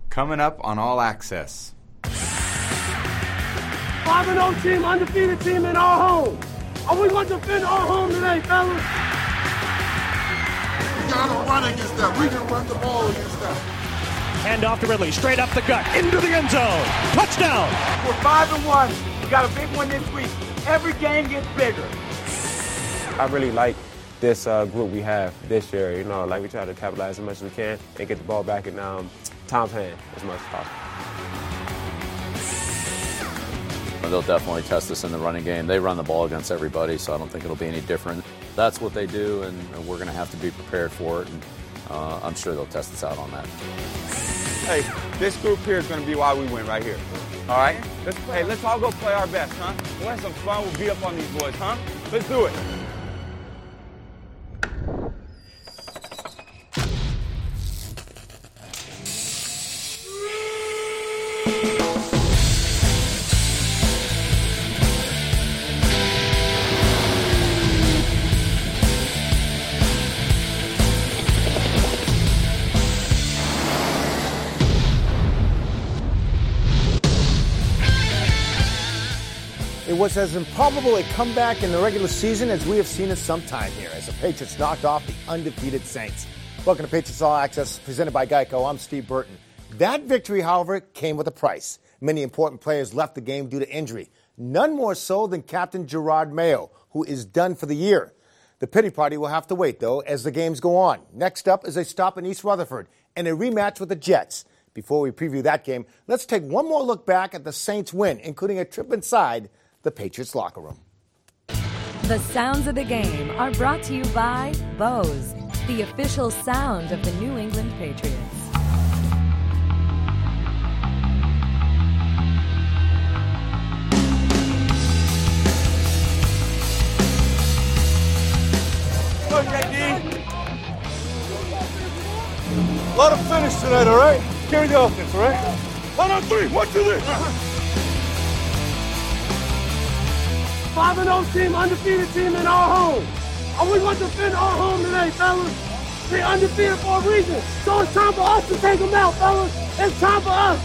Coming up on All Access. 5-0 team, undefeated team in our home. Are we going to defend our home today, fellas? We got to run against that. We can run the ball against that. Hand off to Ridley, straight up the gut, into the end zone. Touchdown! We're 5-1. We got a big one this week. Every game gets bigger. I really like this group we have this year. You know, like we try to capitalize as much as we can and get the ball back in Tom's hand as much as possible. They'll definitely test us in the running game. They run the ball against everybody, so I don't think it'll be any different. That's what they do, and we're going to have to be prepared for it, and I'm sure they'll test us out on that. Hey, this group here is going to be why we win right here. All right? Let's all go play our best, huh? We'll have some fun. We'll beat up on these boys, huh? Let's do it. It was as improbable a comeback in the regular season as we have seen in some time here, as the Patriots knocked off the undefeated Saints. Welcome to Patriots All Access, presented by Geico. I'm Steve Burton. That victory, however, came with a price. Many important players left the game due to injury. None more so than Captain Gerard Mayo, who is done for the year. The pity party will have to wait, though, as the games go on. Next up is a stop in East Rutherford and a rematch with the Jets. Before we preview that game, let's take one more look back at the Saints' win, including a trip inside the Patriots locker room. The sounds of the game are brought to you by Bose, the official sound of the New England Patriots. Look, JD. Let them finish tonight, all right? Carry the offense, all right? 1 on 3, 1, 2, 3. 5-0 team, undefeated team in our home. Are we going to defend our home today, fellas? They're undefeated for a reason. So it's time for us to take them out, fellas. It's time for us.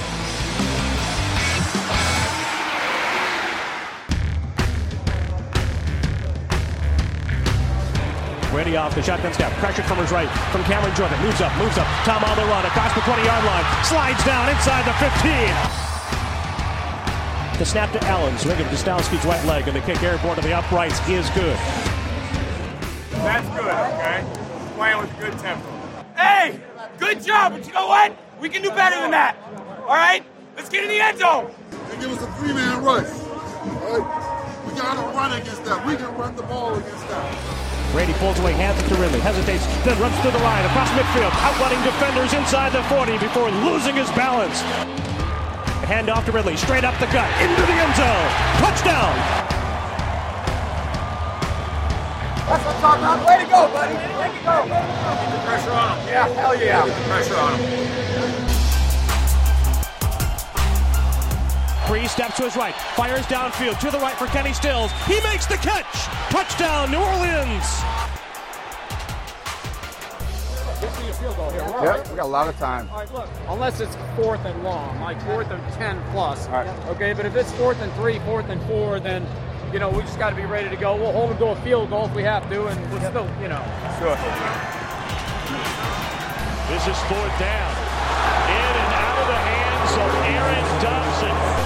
Ready off the shotgun snap. Pressure from his right. From Cameron Jordan. Moves up. Tom on the run. Across the 20-yard line. Slides down inside the 15. The snap to Allen. Swing of Gostowski's right leg. And the kick airborne to the uprights is good. That's good, okay? Playing with good tempo. Hey, good job, but you know what? We can do better than that. All right? Let's get in the end zone. They give us a 3-man rush. All right? We got to run against that. We can run the ball against that. Brady pulls away, hands it to Ridley, hesitates, then runs to the line, across midfield, outrunning defenders inside the 40 before losing his balance. Hand off to Ridley, straight up the gut, into the end zone. Touchdown! That's what I'm talking about. Way to go, buddy. Way to go. Keep the pressure on him. Yeah, hell yeah. Keep the pressure on him. Bree steps to his right, fires downfield to the right for Kenny Stills. He makes the catch! Touchdown, New Orleans! Yep, we got a lot of time. All right, look, unless it's 4th and long, like 4th and 10 plus. All right. Okay, but if it's 4th and 3, 4th and 4, then, you know, we just got to be ready to go. We'll hold them to a field goal if we have to, and we'll still, you know. Sure. This is 4th down. In and out of the hands of Aaron Dobson.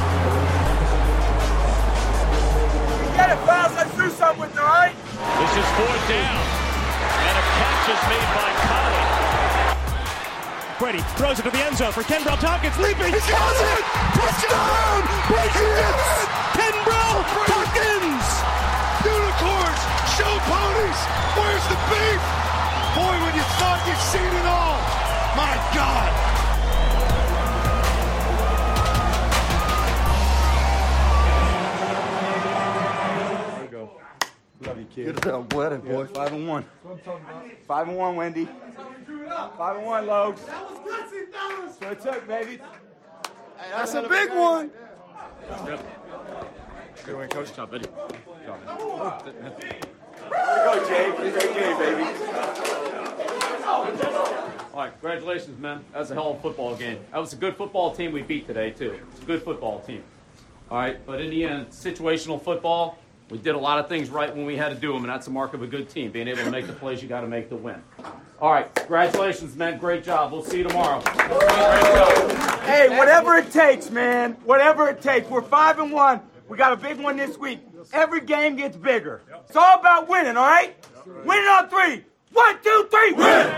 Get it, fouls. Let's do something with it, all right? This is 4th down. And a catch is made by Colley. Brady throws it to the end zone for Kenbrell Tompkins. Leaping. He got it! Touchdown! Patriots! Kenbrell Tompkins! Unicorns! Show ponies! Where's the beef? Boy, when you thought you'd seen it all. My God! Love you, kid. I'm blooded, boy. 5-1. 5-1, Wendy. 5-1, Logs. That was good, fellas. That's what it took, baby. Hey, that's a big one. Good win, Coach. Job, buddy. Way to go, Jay. Way to go, Jay, baby. All right, congratulations, man. That was a hell of a football game. That was a good football team we beat today, too. It's a good football team. All right, but in the end, situational football, we did a lot of things right when we had to do them, and that's a mark of a good team, being able to make the plays you got to make to win. All right, congratulations, man. Great job. We'll see you tomorrow. Great job. Hey, whatever it takes, man. Whatever it takes. We're 5-1. We got a big one this week. Every game gets bigger. It's all about winning, all right? Winning on 3. 1, 2, 3, win!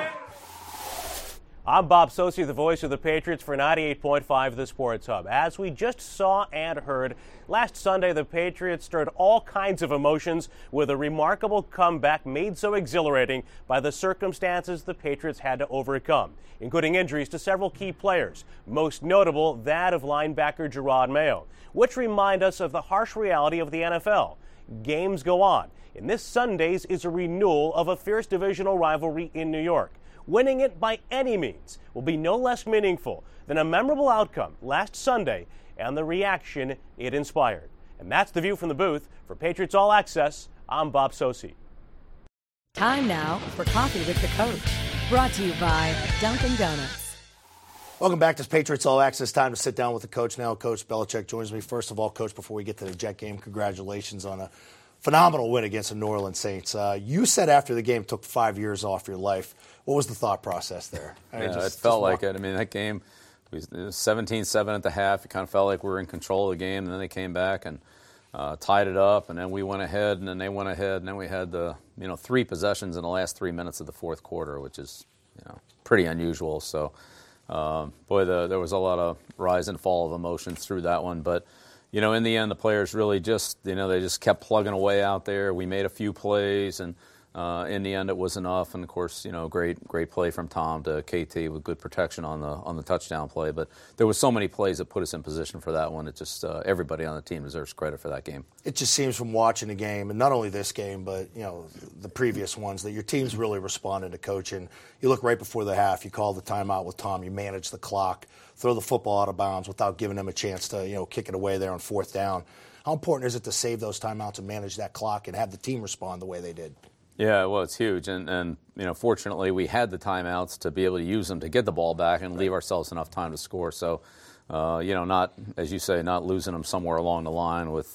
I'm Bob Socci, the voice of the Patriots for 98.5 The Sports Hub. As we just saw and heard, last Sunday the Patriots stirred all kinds of emotions with a remarkable comeback made so exhilarating by the circumstances the Patriots had to overcome, including injuries to several key players, most notable that of linebacker Jerod Mayo, which remind us of the harsh reality of the NFL. Games go on, and this Sunday's is a renewal of a fierce divisional rivalry in New York. Winning it by any means will be no less meaningful than a memorable outcome last Sunday and the reaction it inspired. And that's the view from the booth. For Patriots All Access, I'm Bob Socci. Time now for Coffee with the Coach, brought to you by Dunkin' Donuts. Welcome back to Patriots All Access. Time to sit down with the coach now. Coach Belichick joins me. First of all, Coach, before we get to the Jet game, congratulations on a phenomenal win against the New Orleans Saints. You said after the game it took 5 years off your life. What was the thought process there? It felt like it. I mean, that game, it was 17-7 at the half. It kind of felt like we were in control of the game, and then they came back and tied it up, and then we went ahead, and then they went ahead, and then we had the 3 possessions in the last 3 minutes of the fourth quarter, which is pretty unusual. So, there was a lot of rise and fall of emotions through that one, but. In the end, the players really just, they just kept plugging away out there. We made a few plays, and in the end, it was enough. And of course, great play from Tom to KT with good protection on the touchdown play. But there was so many plays that put us in position for that one. It just everybody on the team deserves credit for that game. It just seems from watching the game, and not only this game, but the previous ones, that your team's really responded to coaching. You look right before the half, you call the timeout with Tom, you manage the clock, throw the football out of bounds without giving them a chance to kick it away there on fourth down. How important is it to save those timeouts and manage that clock and have the team respond the way they did? Yeah, well, it's huge, and fortunately we had the timeouts to be able to use them to get the ball back and leave ourselves enough time to score. So, not, as you say, not losing them somewhere along the line with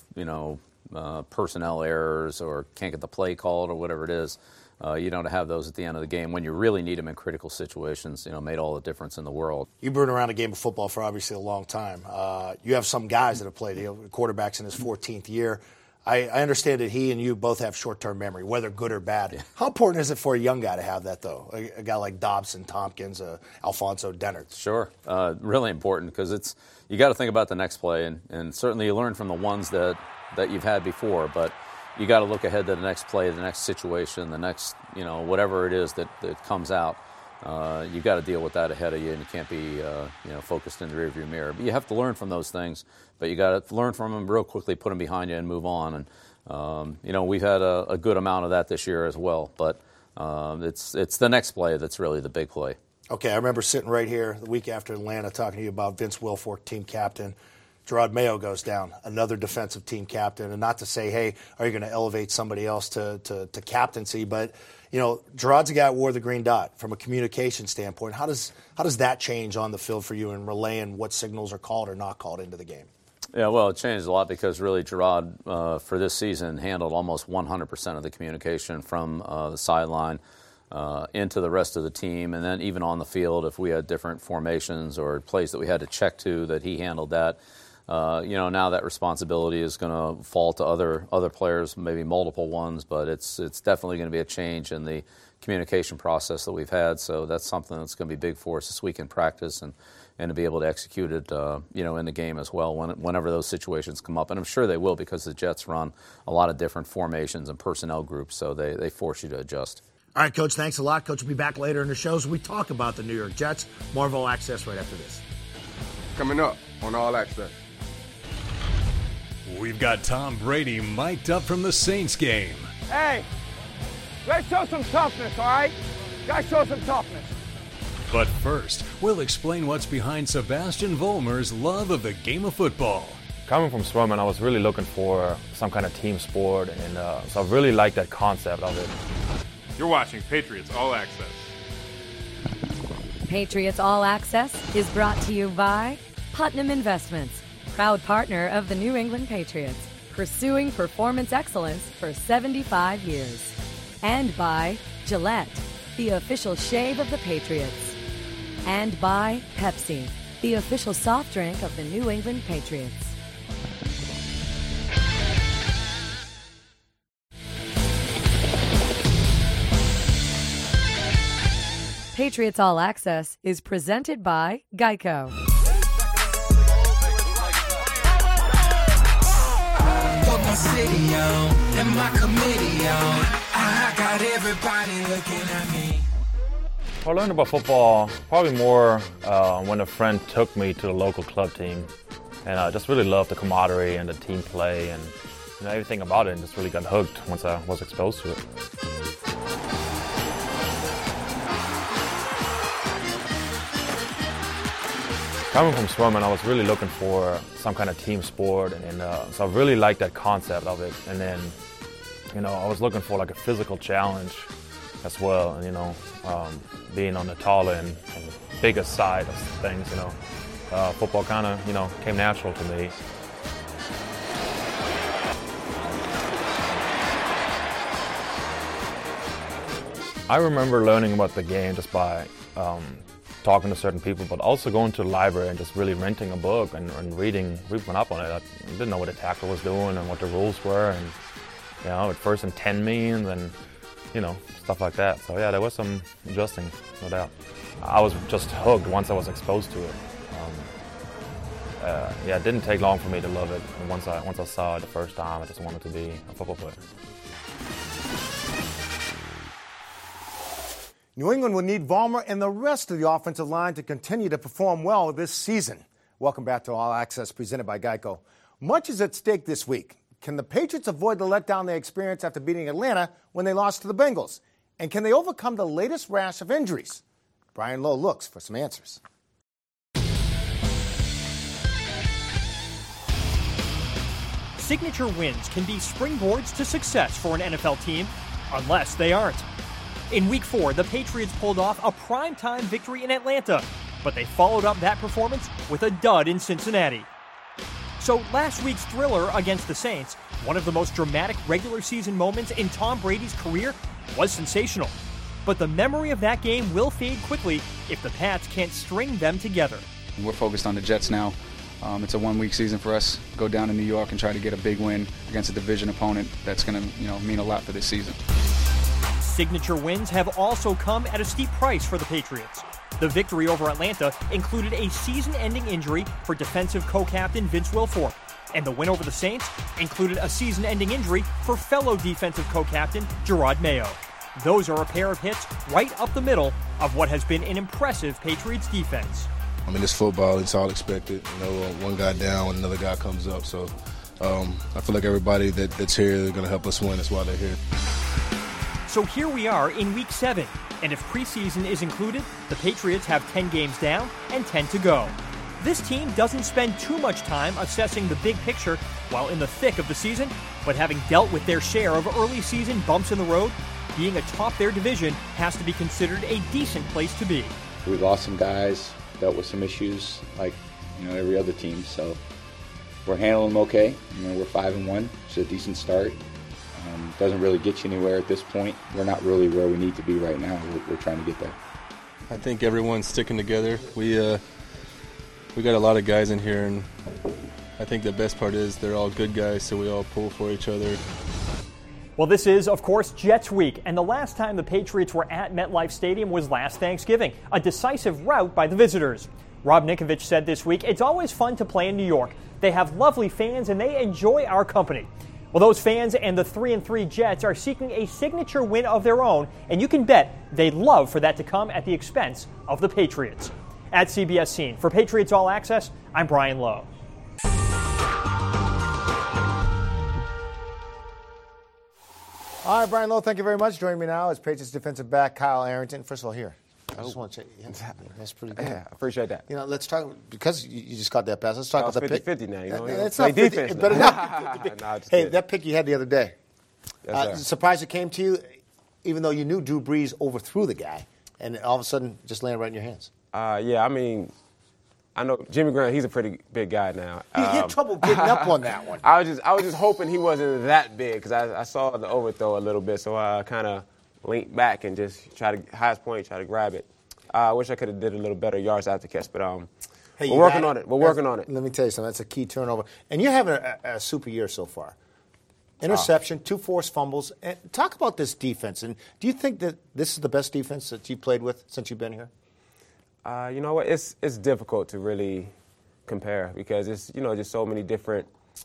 personnel errors or can't get the play called or whatever it is. You don't have those at the end of the game when you really need them in critical situations. Made all the difference in the world. You've been around a game of football for obviously a long time. You have some guys that have played. Quarterback's in his 14th year. I understand that he and you both have short-term memory, whether good or bad. Yeah. How important is it for a young guy to have that, though? A guy like Dobson, Tompkins, Alfonso Dennert. Sure, really important because you got to think about the next play, and certainly you learn from the ones that you've had before, but. You got to look ahead to the next play, the next situation, the next, whatever it is that comes out. You got to deal with that ahead of you, and you can't be, focused in the rearview mirror. But you have to learn from those things, but you got to learn from them real quickly, put them behind you, and move on. And we've had a good amount of that this year as well. But it's the next play that's really the big play. Okay, I remember sitting right here the week after Atlanta talking to you about Vince Wilfork, team captain. Jerod Mayo goes down, another defensive team captain. And not to say, hey, are you going to elevate somebody else to captaincy? But, Jerod's a guy that wore the green dot. From a communication standpoint, how does that change on the field for you in relaying what signals are called or not called into the game? Yeah, well, it changed a lot because really Jerod, for this season, handled almost 100% of the communication from the sideline into the rest of the team. And then even on the field, if we had different formations or plays that we had to check to, that he handled that. Now that responsibility is going to fall to other players, maybe multiple ones, but it's definitely going to be a change in the communication process that we've had. So that's something that's going to be big for us this week in practice and to be able to execute it, in the game as well whenever those situations come up. And I'm sure they will because the Jets run a lot of different formations and personnel groups, so they force you to adjust. All right, Coach, thanks a lot. Coach will be back later in the show as we talk about the New York Jets. More of All Access right after this. Coming up on All Access. We've got Tom Brady mic'd up from the Saints game. Hey, let's show some toughness, all right? Gotta show some toughness. But first, we'll explain what's behind Sebastian Vollmer's love of the game of football. Coming from Spurman, I was really looking for some kind of team sport, and so I really like that concept of it. You're watching Patriots All Access. Patriots All Access is brought to you by Putnam Investments, proud partner of the New England Patriots, pursuing performance excellence for 75 years. And by Gillette, the official shave of the Patriots. And by Pepsi, the official soft drink of the New England Patriots. Patriots All Access is presented by Geico. Put my city on and my committee on. I got everybody looking at me. I learned about football probably more when a friend took me to the local club team, and I just really loved the camaraderie and the team play and everything about it, and just really got hooked once I was exposed to it. Coming from swimming, I was really looking for some kind of team sport, and so I really liked that concept of it. And then, I was looking for like a physical challenge as well, and being on the taller and bigger side of things, football kind of came natural to me. I remember learning about the game just by talking to certain people, but also going to the library and just really renting a book and reading up on it. I didn't know what a tackle was doing and what the rules were, and what first and 10 means, and stuff like that. So yeah, there was some adjusting, no doubt. I was just hooked once I was exposed to it. It didn't take long for me to love it. And once I saw it the first time, I just wanted to be a football player. New England will need Vollmer and the rest of the offensive line to continue to perform well this season. Welcome back to All Access, presented by Geico. Much is at stake this week. Can the Patriots avoid the letdown they experienced after beating Atlanta when they lost to the Bengals? And can they overcome the latest rash of injuries? Brian Lowe looks for some answers. Signature wins can be springboards to success for an NFL team, unless they aren't. In Week 4, the Patriots pulled off a primetime victory in Atlanta, but they followed up that performance with a dud in Cincinnati. So last week's thriller against the Saints, one of the most dramatic regular season moments in Tom Brady's career, was sensational. But the memory of that game will fade quickly if the Pats can't string them together. We're focused on the Jets now. It's a one-week season for us. Go down to New York and try to get a big win against a division opponent that's going to mean a lot for this season. Signature wins have also come at a steep price for the Patriots. The victory over Atlanta included a season-ending injury for defensive co-captain Vince Wilfork, and the win over the Saints included a season-ending injury for fellow defensive co-captain Gerard Mayo. Those are a pair of hits right up the middle of what has been an impressive Patriots defense. I mean, it's football. It's all expected. One guy down, another guy comes up. So I feel like everybody that's here is going to help us win. That's why they're here. So here we are in Week 7, and if preseason is included, the Patriots have 10 games down and 10 to go. This team doesn't spend too much time assessing the big picture while in the thick of the season, but having dealt with their share of early season bumps in the road, being atop their division has to be considered a decent place to be. We lost some guys, dealt with some issues like every other team, so we're handling them okay. We're 5-1, it's a decent start. Doesn't really get you anywhere at this point. We're not really where we need to be right now. We're trying to get there. I think everyone's sticking together. We got a lot of guys in here, and I think the best part is they're all good guys, so we all pull for each other. Well, this is, of course, Jets Week, and the last time the Patriots were at MetLife Stadium was last Thanksgiving, a decisive rout by the visitors. Rob Ninkovich said this week, "It's always fun to play in New York. They have lovely fans, and they enjoy our company." Well, those fans and the 3-3 Jets are seeking a signature win of their own, and you can bet they'd love for that to come at the expense of the Patriots. At CBS Scene, for Patriots All Access, I'm Brian Lowe. All right, Brian Lowe, thank you very much. Joining me now is Patriots defensive back Kyle Arrington. First of all, here. I just want to check. Yeah, that's pretty good. Yeah, I appreciate that. Let's talk, because you just got that pass. Let's talk about the pick. 50-50 now. It's not 50, defense. But hey, that pick you had the other day. Surprised it came to you, even though you knew Drew Brees overthrew the guy, and all of a sudden just landed right in your hands. Yeah, I mean, I know Jimmy Graham. He's a pretty big guy now. He had trouble getting up on that one. I was just hoping he wasn't that big because I saw the overthrow a little bit, so I kind of leaned back and just try to highest point, try to grab it. I wish I could have did a little better yards after catch, but hey, we're working on it. We're working on it. Let me tell you something. That's a key turnover, and you're having a super year so far. Interception, 2 forced fumbles. And talk about this defense. And do you think that this is the best defense that you've played with since you've been here? You know what? It's difficult to really compare because it's just so many different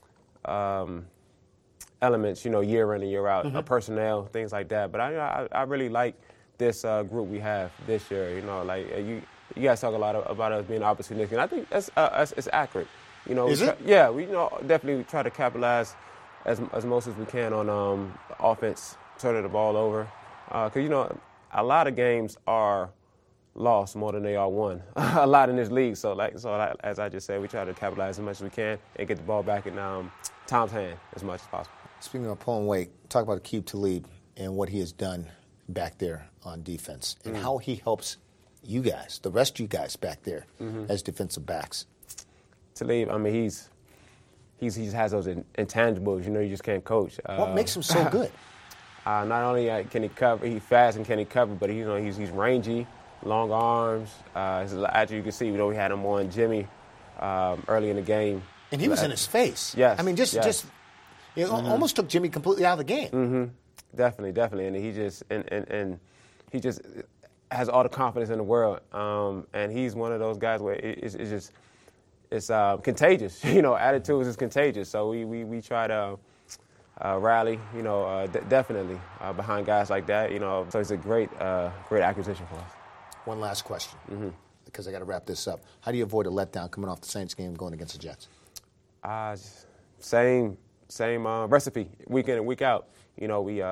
elements. Year in and year out, personnel, things like that. But I really like this group we have this year. You guys talk a lot about us being opportunistic, and I think it's accurate. Is it? Yeah, we definitely try to capitalize as most as we can on offense, turning the ball over. Because, a lot of games are lost more than they are won. A lot in this league. So as I just said, we try to capitalize as much as we can and get the ball back in Tom's hand as much as possible. Speaking of pulling weight, talk about Aqib Talib and what he has done back there on defense and how he helps you guys, the rest of you guys back there as defensive backs. Talib, I mean, he has those intangibles, you just can't coach. What makes him so good? Not only can he cover, he's fast and can he cover, but he's rangy, long arms. Actually, you can see, we had him on Jimmy early in the game. And he was in his face. Yes. I mean, almost took Jimmy completely out of the game. Definitely. And he just has all the confidence in the world. And he's one of those guys where it's contagious. Attitudes is contagious. So we try to rally, definitely behind guys like that. So it's a great acquisition for us. One last question, because I got to wrap this up. How do you avoid a letdown coming off the Saints game going against the Jets? Same recipe, week in and week out. We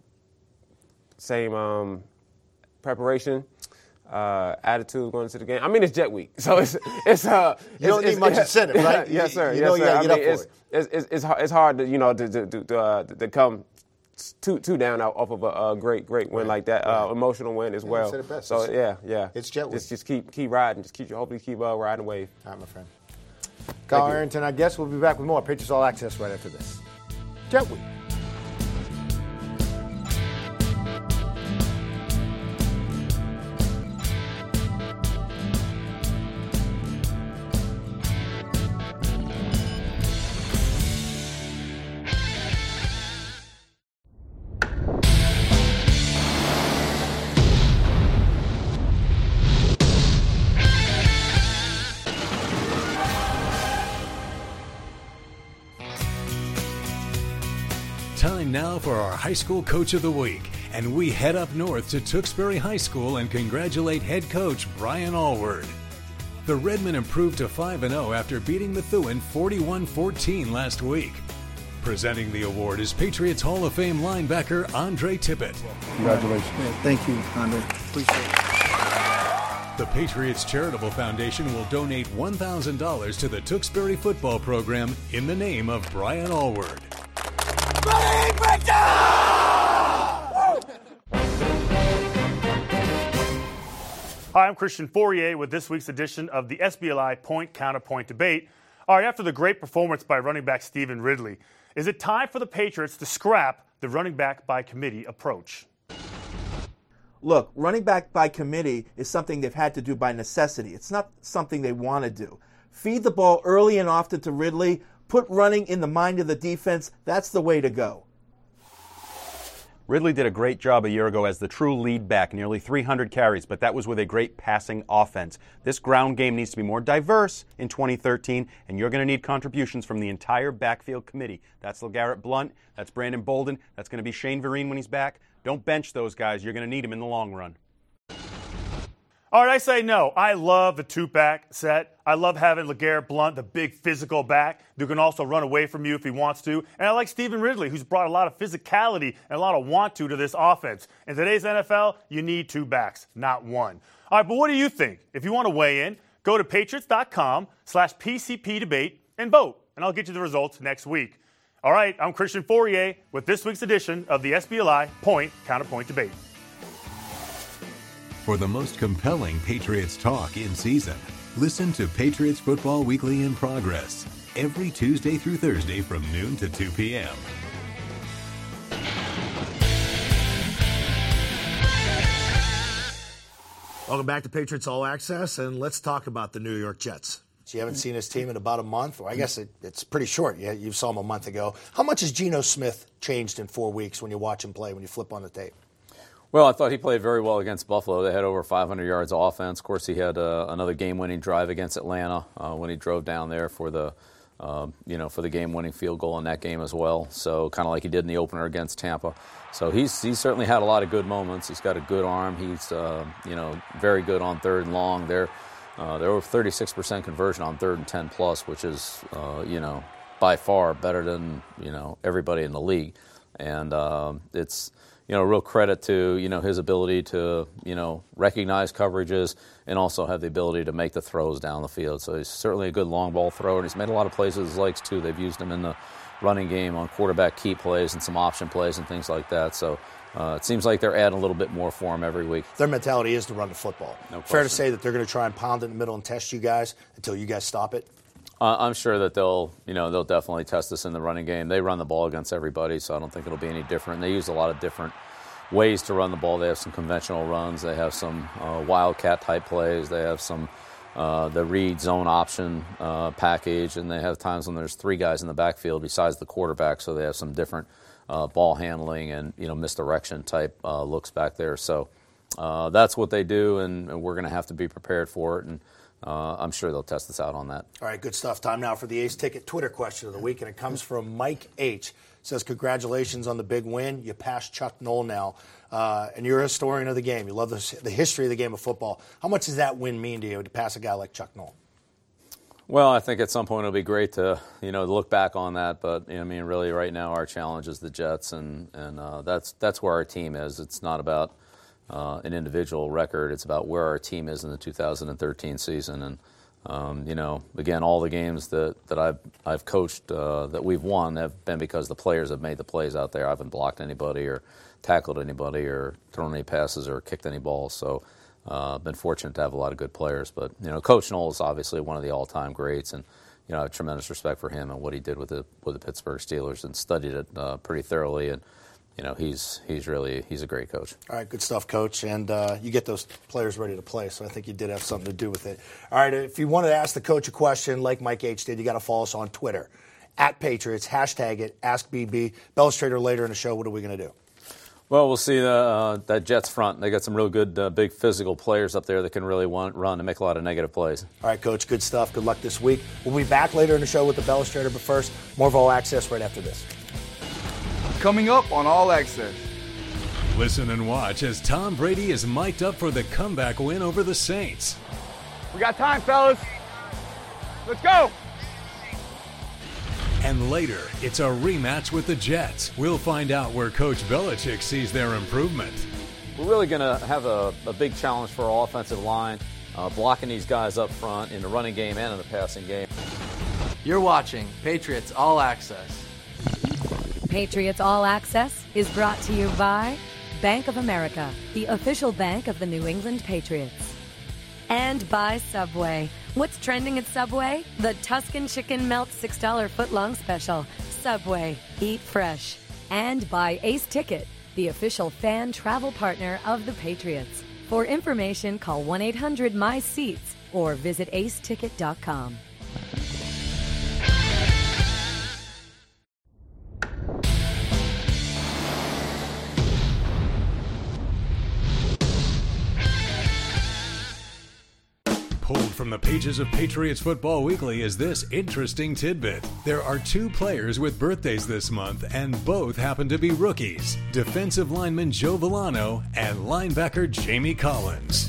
same preparation. Attitude going into the game. I mean, it's Jet Week, so it's you don't need much incentive, right? Yes, sir. You got to get up for it. It's hard to come two down off of a great win like that. Emotional win as well. Said it best. So yeah. It's Jet Week. Just keep riding. Hopefully keep riding the wave. All right, my friend. Kyle Arrington, I guess we'll be back with more Patriots All Access right after this. Jet Week. Time now for our High School Coach of the Week, and we head up north to Tewksbury High School and congratulate head coach Brian Allward. The Redmen improved to 5-0 after beating Methuen 41-14 last week. Presenting the award is Patriots Hall of Fame linebacker Andre Tippett. Congratulations. Yeah, thank you, Andre. Appreciate it. The Patriots Charitable Foundation will donate $1,000 to the Tewksbury football program in the name of Brian Allward. Hi, I'm Christian Fourier with this week's edition of the SBLI Point Counterpoint Debate. All right, after the great performance by running back Stephen Ridley, is it time for the Patriots to scrap the running back by committee approach? Look, running back by committee is something they've had to do by necessity. It's not something they want to do. Feed the ball early and often to Ridley. Put running in the mind of the defense. That's the way to go. Ridley did a great job a year ago as the true lead back, nearly 300 carries, but that was with a great passing offense. This ground game needs to be more diverse in 2013, and you're going to need contributions from the entire backfield committee. That's LeGarrette Blount, that's Brandon Bolden, that's going to be Shane Vereen when he's back. Don't bench those guys. You're going to need them in the long run. All right, I say no. I love the two-back set. I love having LeGarrette Blount, the big physical back, who can also run away from you if he wants to. And I like Stephen Ridley, who's brought a lot of physicality and a lot of want-to this offense. In today's NFL, you need two backs, not one. All right, but what do you think? If you want to weigh in, go to patriots.com/PCP debate and vote, and I'll get you the results next week. All right, I'm Christian Fourier with this week's edition of the SBLI Point Counterpoint Debate. For the most compelling Patriots talk in season, listen to Patriots Football Weekly in Progress every Tuesday through Thursday from noon to 2 p.m. Welcome back to Patriots All Access, and let's talk about the New York Jets. So you haven't seen this team in about a month, or I guess it's pretty short. You saw him a month ago. How much has Geno Smith changed in 4 weeks when you watch him play, when you flip on the tape? Well, I thought he played very well against Buffalo. They had over 500 yards of offense. Of course, he had another game-winning drive against Atlanta when he drove down there for the game-winning field goal in that game as well. So kind of like he did in the opener against Tampa. So he's certainly had a lot of good moments. He's got a good arm. He's very good on third and long. They're over 36% conversion on 3rd and 10 plus, which is by far better than everybody in the league. And it's real credit to his ability to recognize coverages and also have the ability to make the throws down the field. So he's certainly a good long ball thrower, and he's made a lot of plays with his legs too. They've used him in the running game on quarterback key plays and some option plays and things like that. So it seems like they're adding a little bit more for him every week. Their mentality is to run the football. No Fair question. to say that they're going to try and pound it in the middle and test you guys until you guys stop it? I'm sure that they'll definitely test us in the running game. They run the ball against everybody, so I don't think it'll be any different. They use a lot of different ways to run the ball. They have some conventional runs. They have some wildcat-type plays. They have some the read zone option package, and they have times when there's 3 guys in the backfield besides the quarterback, so they have some different ball handling and misdirection type looks back there. So that's what they do, and we're going to have to be prepared for it, and I'm sure they'll test us out on that. All right, good stuff. Time now for the Ace Ticket Twitter question of the week, and it comes from Mike H. Says, congratulations on the big win. You passed Chuck Noll now, and you're a historian of the game. You love the history of the game of football. How much does that win mean to you to pass a guy like Chuck Noll? Well, I think at some point it'll be great to look back on that. But really, right now our challenge is the Jets, and that's where our team is. It's not about an individual record. It's about where our team is in the 2013 season. And again, all the games that I've coached that we've won have been because the players have made the plays out there. I haven't blocked anybody or tackled anybody or thrown any passes or kicked any balls. So I've been fortunate to have a lot of good players. But Coach Noll is obviously one of the all-time greats, and I have tremendous respect for him and what he did with the Pittsburgh Steelers, and studied it pretty thoroughly. And he's a great coach. All right, good stuff, Coach. And you get those players ready to play, so I think you did have something to do with it. All right, if you wanted to ask the coach a question like Mike H. did, you got to follow us on Twitter, @Patriots, hashtag it, AskBB. Bellustrator later in the show, what are we going to do? Well, we'll see that Jets front. They got some real good, big physical players up there that can really run and make a lot of negative plays. All right, Coach, good stuff. Good luck this week. We'll be back later in the show with the Bellustrator, but first, more of All Access right after this. Coming up on All Access. Listen and watch as Tom Brady is mic'd up for the comeback win over the Saints. We got time, fellas. Let's go. And later, it's a rematch with the Jets. We'll find out where Coach Belichick sees their improvement. We're really going to have a big challenge for our offensive line, blocking these guys up front in the running game and in the passing game. You're watching Patriots All Access. Patriots All Access is brought to you by Bank of America, the official bank of the New England Patriots. And by Subway. What's trending at Subway? The Tuscan Chicken Melt $6 footlong special. Subway, eat fresh. And by Ace Ticket, the official fan travel partner of the Patriots. For information, call 1-800-MY-SEATS or visit aceticket.com. Pulled from the pages of Patriots Football Weekly is this interesting tidbit. There are 2 players with birthdays this month, and both happen to be rookies. Defensive lineman Joe Villano and linebacker Jamie Collins.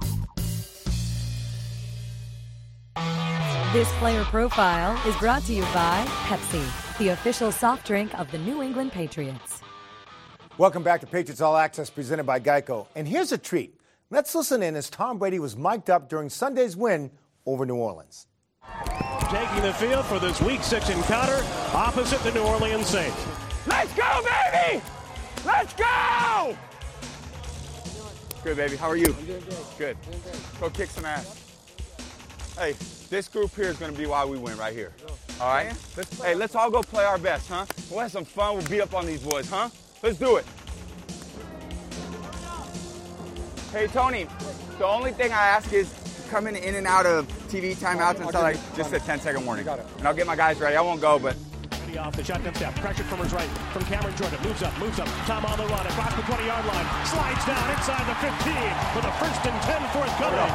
This player profile is brought to you by Pepsi, the official soft drink of the New England Patriots. Welcome back to Patriots All Access, presented by Geico. And here's a treat. Let's listen in as Tom Brady was mic'd up during Sunday's win over New Orleans. Taking the field for this Week 6 encounter opposite the New Orleans Saints. Let's go, baby! Let's go! Good, baby. How are you? I'm doing Good. Go kick some ass. Hey, this group here is going to be why we win right here. All right? Let's all go play our best, huh? We'll have some fun. We'll beat up on these boys, huh? Let's do it. Hey, Tony, the only thing I ask is coming in and out of TV timeouts and stuff like just a 10-second warning. And I'll get my guys ready. I won't go, but... Off the shotgun step, pressure from his right, from Cameron Jordan, moves up, Tom on the run, across the 20-yard line, slides down inside the 15, with a 1st and 10 forthcoming.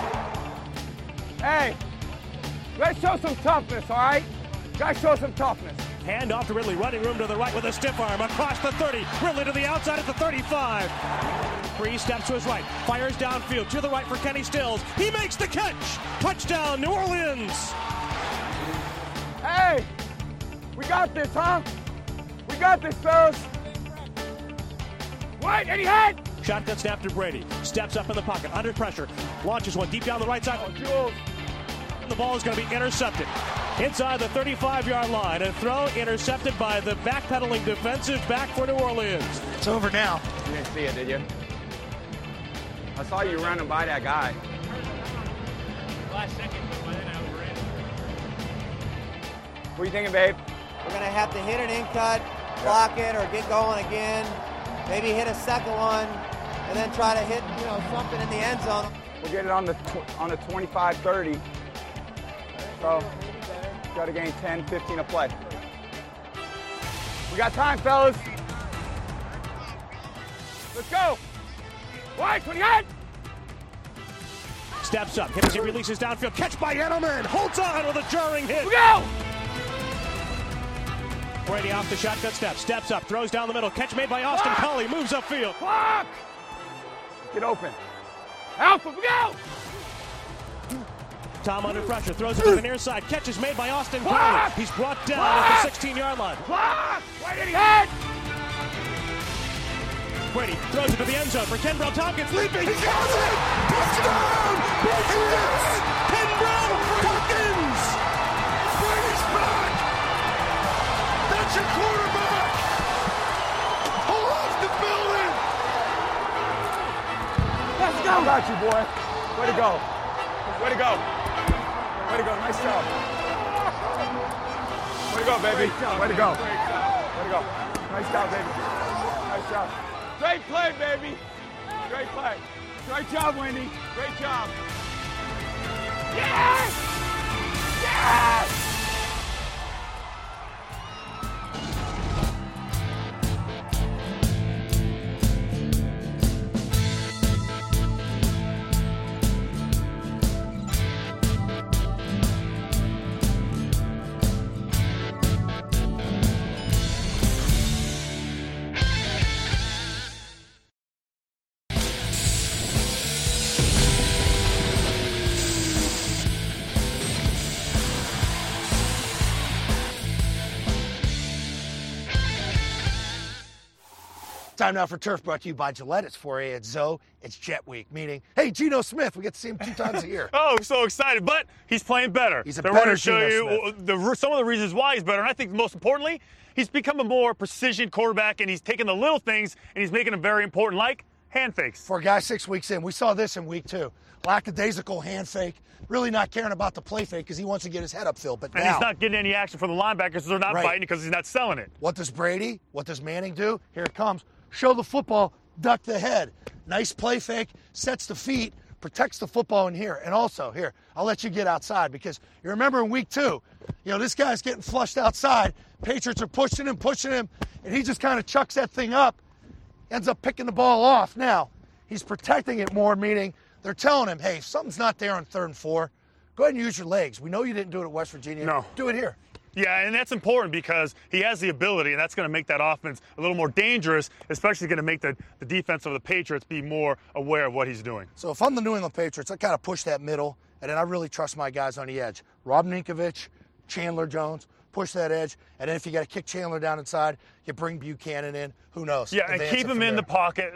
Hey, let's show some toughness, all right? Guys, show some toughness. Hand off to Ridley, running room to the right with a stiff arm, across the 30, Ridley to the outside at the 35. 3 steps to his right, fires downfield, to the right for Kenny Stills, he makes the catch! Touchdown, New Orleans! Hey! We got this, huh? We got this, fellas. What? Any head? Shotgun snap to Brady. Steps up in the pocket, under pressure. Launches one deep down the right side. The ball is going to be intercepted. Inside the 35-yard line. A throw intercepted by the backpedaling defensive back for New Orleans. It's over now. You didn't see it, did you? I saw you running by that guy. Last second, by then I was ready. What are you thinking, babe? We're going to have to hit an in-cut, block it, or get going again. Maybe hit a second one, and then try to hit, something in the end zone. We'll get it on the 25-30. So, got to gain 10, 15 a play. We got time, fellas. Let's go. Wide, 28. Steps up, hits and releases downfield. Catch by Edelman. Holds on with a jarring hit. We go. Brady off the shotgun step, steps up, throws down the middle. Catch made by Austin Collie, moves upfield. Clock! Get open. Alpha, we go! Tom under pressure, throws it to the near side. Catch is made by Austin Collie. He's brought down at the 16-yard line. Clock! Right in the head! Brady throws it to the end zone for Kenbrell Tompkins. Leaping! He got it! Touchdown! Patriots! Kenbrell Tompkins! Brady's back! That's your quarterback! Pull off the building! Let's go! Got you, boy. Way to go. Way to go. Way to go. Nice job. Way to go, baby. Way to go. Way to go. Nice job, baby. Nice job. Great play, baby. Great play. Great job, Wendy. Great job. Yes! Yes! Time now for Turf, brought to you by Gillette. It's 4 a.m. It's Zoe. It's Jet Week, meaning, hey, Geno Smith, we get to see him 2 times a year. Oh, I'm so excited, but he's playing better. He's a They're better going to show you Geno some of the reasons why he's better, and I think most importantly, he's become a more precision quarterback, and he's taking the little things, and he's making them very important, like hand fakes. For a guy 6 weeks in, we saw this in week 2. Lackadaisical hand fake, really not caring about the play fake because he wants to get his head upfield. But and now, he's not getting any action from the linebackers, so they're not Right. fighting because he's not selling it. What does Brady, what does Manning do? Here it comes. Show the football, duck the head. Nice play fake, sets the feet, protects the football in here. And also, here, I'll let you get outside because you remember in week 2, this guy's getting flushed outside. Patriots are pushing him, and he just kind of chucks that thing up, ends up picking the ball off. Now, he's protecting it more, meaning they're telling him, hey, if something's not there on 3rd and 4, go ahead and use your legs. We know you didn't do it at West Virginia. No. Do it here. Yeah, and that's important because he has the ability, and that's going to make that offense a little more dangerous, especially going to make the defense of the Patriots be more aware of what he's doing. So if I'm the New England Patriots, I kind of push that middle, and then I really trust my guys on the edge. Rob Ninkovich, Chandler Jones, push that edge, and then if you got to kick Chandler down inside, you bring Buchanan in. Who knows? Yeah, and keep him in the pocket.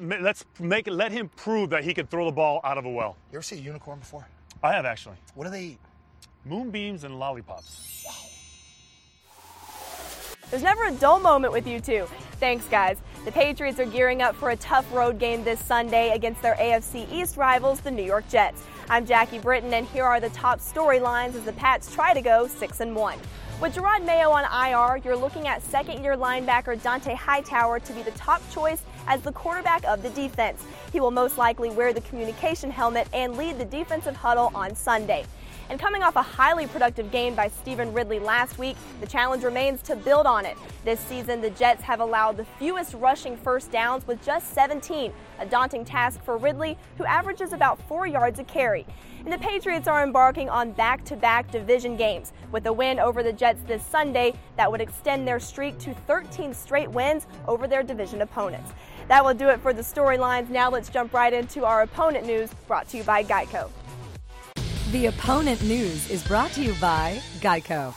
Let him prove that he can throw the ball out of a well. You ever see a unicorn before? I have, actually. What do they eat? Moonbeams and lollipops. Wow. There's never a dull moment with you two. Thanks, guys. The Patriots are gearing up for a tough road game this Sunday against their AFC East rivals, the New York Jets. I'm Jackie Britton, and here are the top storylines as the Pats try to go 6-1. With Gerard Mayo on IR, you're looking at second-year linebacker Dante Hightower to be the top choice as the quarterback of the defense. He will most likely wear the communication helmet and lead the defensive huddle on Sunday. And coming off a highly productive game by Stephen Ridley last week, the challenge remains to build on it. This season, the Jets have allowed the fewest rushing first downs with just 17, a daunting task for Ridley, who averages about 4 yards a carry. And the Patriots are embarking on back-to-back division games. With a win over the Jets this Sunday, that would extend their streak to 13 straight wins over their division opponents. That will do it for the storylines. Now let's jump right into our opponent news, brought to you by Geico. The Opponent News is brought to you by Geico.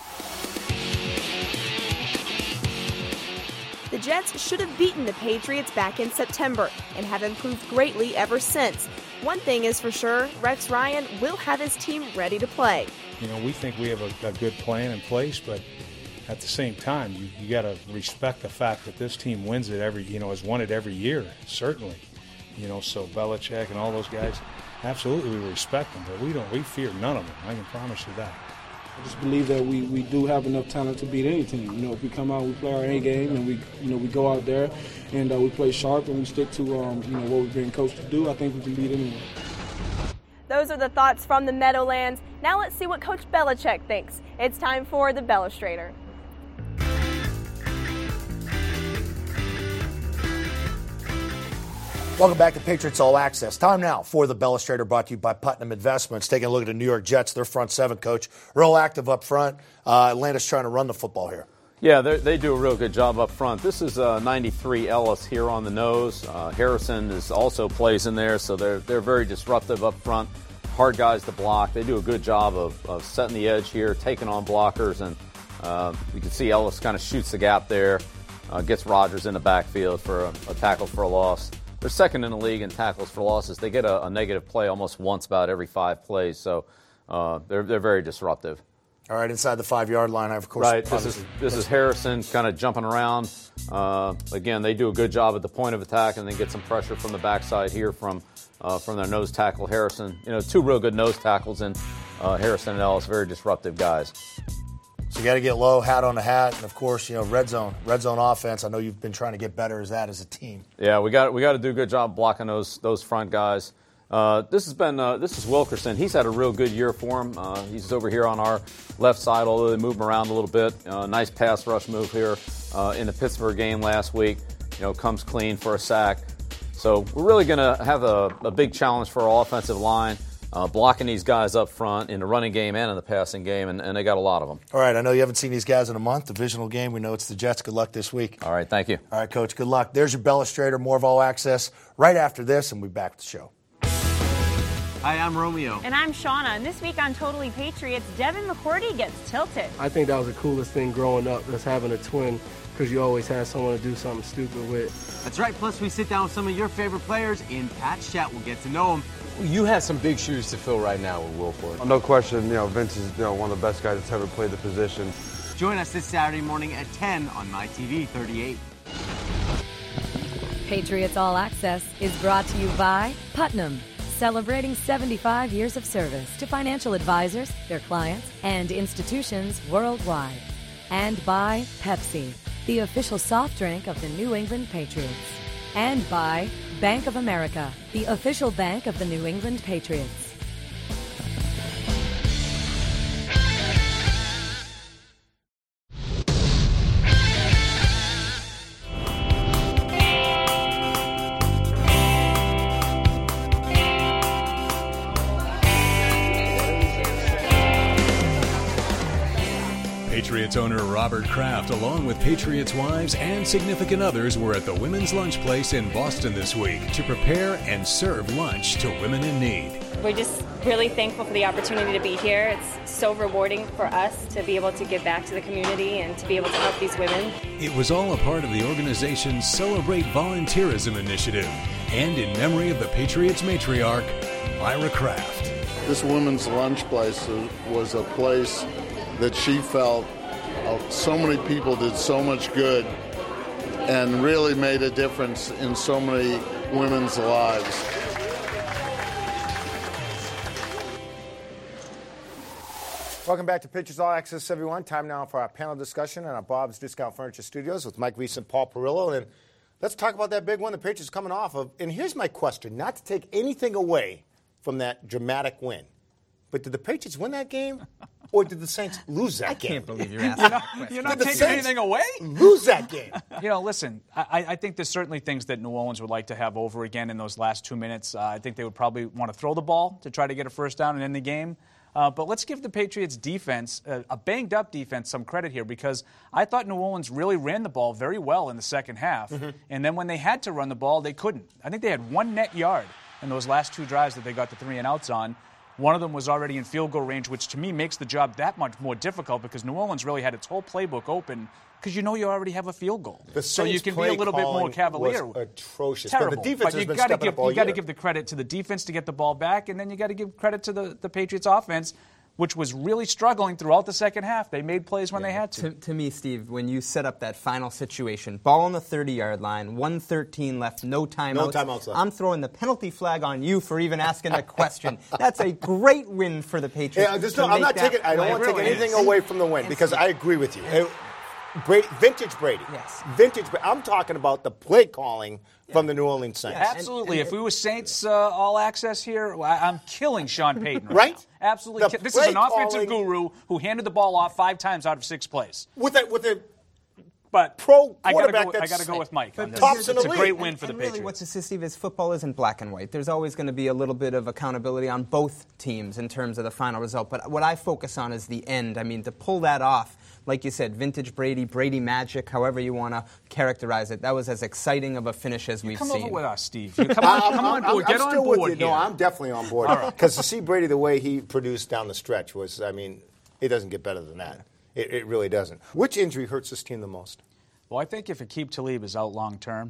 The Jets should have beaten the Patriots back in September and have improved greatly ever since. One thing is for sure, Rex Ryan will have his team ready to play. You know, we think we have a good plan in place, but at the same time, you got to respect the fact that this team wins it has won it every year, certainly. So Belichick and all those guys, absolutely we respect them, but we fear none of them. I can promise you that. I just believe that we do have enough talent to beat any team. If we come out, we play our A game, and we go out there and we play sharp and we stick to what we've been coached to do. I think we can beat anyone. Those are the thoughts from the Meadowlands. Now let's see what Coach Belichick thinks. It's time for the Bellustrator. Welcome back to Patriots All Access. Time now for the Bellustrator, brought to you by Putnam Investments. Taking a look at the New York Jets, their front seven, Coach. Real active up front. Atlanta's trying to run the football here. Yeah, they do a real good job up front. This is 93 Ellis here on the nose. Harrison is also plays in there, so they're very disruptive up front. Hard guys to block. They do a good job of setting the edge here, taking on blockers, and you can see Ellis kind of shoots the gap there, gets Rodgers in the backfield for a tackle for a loss. They're second in the league in tackles for losses. They get a negative play almost once about every 5 plays, so they're very disruptive. All right, inside the 5-yard line, of course. Right, this is Harrison kind of jumping around. Again, they do a good job at the point of attack, and then get some pressure from the backside here from their nose tackle, Harrison. 2 real good nose tackles in Harrison and Ellis, very disruptive guys. So you got to get low, hat on the hat, and of course, red zone offense. I know you've been trying to get better as a team. Yeah, we got to do a good job blocking those front guys. This is Wilkerson. He's had a real good year for him. He's over here on our left side, although they move him around a little bit. Nice pass rush move here in the Pittsburgh game last week. Comes clean for a sack. So we're really going to have a big challenge for our offensive line. Blocking these guys up front in the running game and in the passing game, and they got a lot of them. All right, I know you haven't seen these guys in a month. Divisional game, we know it's the Jets. Good luck this week. All right, thank you. All right, Coach, good luck. There's your Bellustrator, more of All Access right after this, and we'll be back to the show. Hi, I'm Romeo. And I'm Shauna. And this week on Totally Patriots, Devin McCourty gets tilted. I think that was the coolest thing growing up, was having a twin, because you always had someone to do something stupid with. That's right. Plus, we sit down with some of your favorite players in Pat's Chat. We'll get to know them. You have some big shoes to fill right now with Wilford. No question, Vince is one of the best guys that's ever played the position. Join us this Saturday morning at 10 on MyTV 38. Patriots All Access is brought to you by Putnam, celebrating 75 years of service to financial advisors, their clients, and institutions worldwide. And by Pepsi, the official soft drink of the New England Patriots. And by Bank of America, the official bank of the New England Patriots. Patriots owner Robert Kraft, along with Patriots wives and significant others, were at the Women's Lunch Place in Boston this week to prepare and serve lunch to women in need. We're just really thankful for the opportunity to be here. It's so rewarding for us to be able to give back to the community and to be able to help these women. It was all a part of the organization's Celebrate Volunteerism initiative and in memory of the Patriots matriarch, Myra Kraft. This Women's Lunch Place was a place that she felt So many people did so much good and really made a difference in so many women's lives. Welcome back to Patriots All Access, everyone. Time now for our panel discussion in our Bob's Discount Furniture Studios with Mike Reese and Paul Perillo. And let's talk about that big one the Patriots coming off of. And here's my question, not to take anything away from that dramatic win, but did the Patriots win that game? Or did the Saints lose that game? I can't believe you're asking that question. You're not taking anything away? Lose that game. Listen, I think there's certainly things that New Orleans would like to have over again in those last 2 minutes. I think they would probably want to throw the ball to try to get a first down and end the game. But let's give the Patriots defense, a banged-up defense, some credit here, because I thought New Orleans really ran the ball very well in the second half. Mm-hmm. And then when they had to run the ball, they couldn't. I think they had 1 net yard in those last 2 drives that they got the 3-and-outs on. One of them was already in field goal range, which to me makes the job that much more difficult because New Orleans really had its whole playbook open because you already have a field goal. So you can be a little bit more cavalier. Was atrocious. Terrible. But the defense has been got to give the credit to the defense to get the ball back, and then you got to give credit to the Patriots offense, which was really struggling throughout the second half. They made plays when they had to. To me, Steve, when you set up that final situation, ball on the 30-yard line, 1:13 left, no timeouts. No timeouts left. I'm throwing the penalty flag on you for even asking that question. That's a great win for the Patriots. I'm not taking. I don't want to take anything away from the win because I agree with you. Vintage Brady. Yes. Vintage Brady. I'm talking about the play calling from the New Orleans Saints. Yeah, absolutely. If we were Saints All Access here, I'm killing Sean Payton right? Now. Absolutely. This is an offensive guru who handed the ball off 5 times out of 6 plays. With a but pro I quarterback got to go with Mike. But tops in the it's league. A great win for the Patriots. Patriots. What's the Steve is football isn't black and white. There's always going to be a little bit of accountability on both teams in terms of the final result. But what I focus on is the end. I mean, to pull that off, like you said, vintage Brady, Brady magic, however you want to characterize it. That was as exciting of a finish as we've seen. Come over with us, Steve. Come on board. Get on board here. No, I'm definitely on board. Because to see Brady the way he produced down the stretch was, it doesn't get better than that. It really doesn't. Which injury hurts this team the most? Well, I think if Aqib Talib is out long term,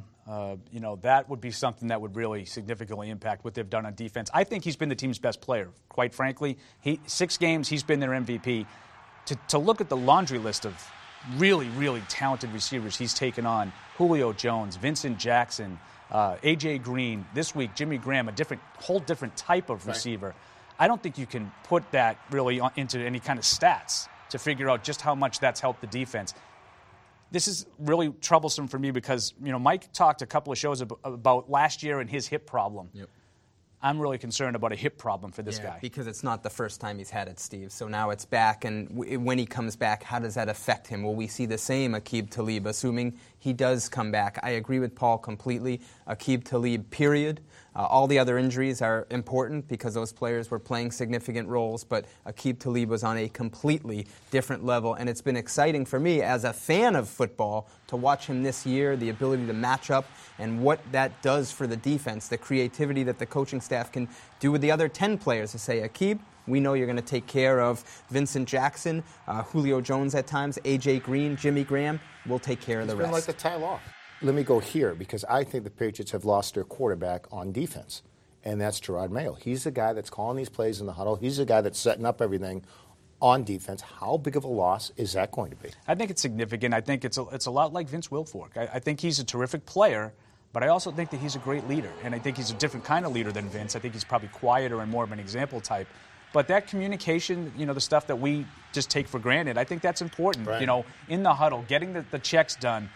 that would be something that would really significantly impact what they've done on defense. I think he's been the team's best player, quite frankly. 6 games, he's been their MVP. To look at the laundry list of really, really talented receivers he's taken on, Julio Jones, Vincent Jackson, A.J. Green, this week Jimmy Graham, whole different type of receiver. Right. I don't think you can put that really into any kind of stats to figure out just how much that's helped the defense. This is really troublesome for me because, Mike talked a couple of shows about last year and his hip problem. Yep. I'm really concerned about a hip problem for this guy. Because it's not the first time he's had it, Steve. So now it's back, and when he comes back, how does that affect him? Will we see the same Aqib Talib, assuming he does come back? I agree with Paul completely. Aqib Talib, period. All the other injuries are important because those players were playing significant roles, but Aqib Talib was on a completely different level, and it's been exciting for me as a fan of football to watch him this year, the ability to match up, and what that does for the defense, the creativity that the coaching staff can do with the other 10 players to say, Aqib, we know you're going to take care of Vincent Jackson, Julio Jones at times, A.J. Green, Jimmy Graham. We'll take care of the rest. It's been like the tie law. Let me go here because I think the Patriots have lost their quarterback on defense, and that's Gerard Mayo. He's the guy that's calling these plays in the huddle. He's the guy that's setting up everything on defense. How big of a loss is that going to be? I think it's significant. I think it's a lot like Vince Wilfork. I think he's a terrific player, but I also think that he's a great leader, and I think he's a different kind of leader than Vince. I think he's probably quieter and more of an example type. But that communication, the stuff that we just take for granted, I think that's important. Right. In the huddle, getting the checks done.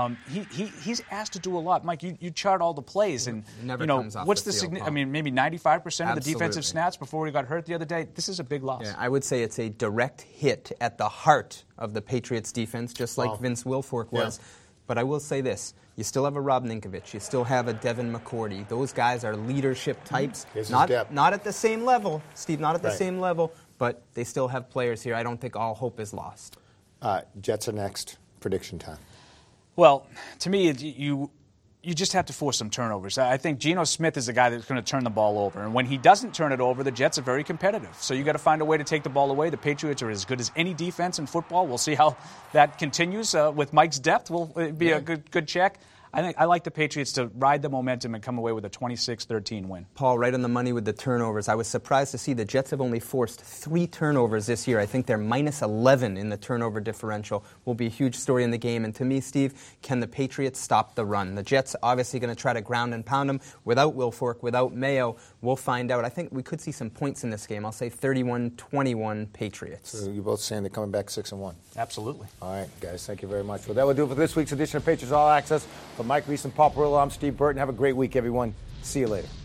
He's asked to do a lot. Mike, you chart all the plays, and what's the significance? Maybe 95% of the defensive snaps before he got hurt the other day. This is a big loss. Yeah, I would say it's a direct hit at the heart of the Patriots defense, just like Vince Wilfork was. Yeah. But I will say this. You still have a Rob Ninkovich. You still have a Devin McCourty. Those guys are leadership types. Not at the same level, Steve, not at the same level, but they still have players here. I don't think all hope is lost. Jets are next. Prediction time. Well, to me, you just have to force some turnovers. I think Geno Smith is the guy that's going to turn the ball over. And when he doesn't turn it over, the Jets are very competitive. So you got to find a way to take the ball away. The Patriots are as good as any defense in football. We'll see how that continues. With Mike's depth, will be a good check. I like the Patriots to ride the momentum and come away with a 26-13 win. Paul, right on the money with the turnovers. I was surprised to see the Jets have only forced 3 turnovers this year. I think they're minus 11 in the turnover differential. Will be a huge story in the game. And to me, Steve, can the Patriots stop the run? The Jets obviously going to try to ground and pound them without Wilfork, without Mayo. We'll find out. I think we could see some points in this game. I'll say 31-21 Patriots. So you're both saying they're coming back 6-1. Absolutely. All right, guys, thank you very much. Well, that will do it for this week's edition of Patriots All Access. For Mike Reese and Paul Perillo, I'm Steve Burton. Have a great week, everyone. See you later.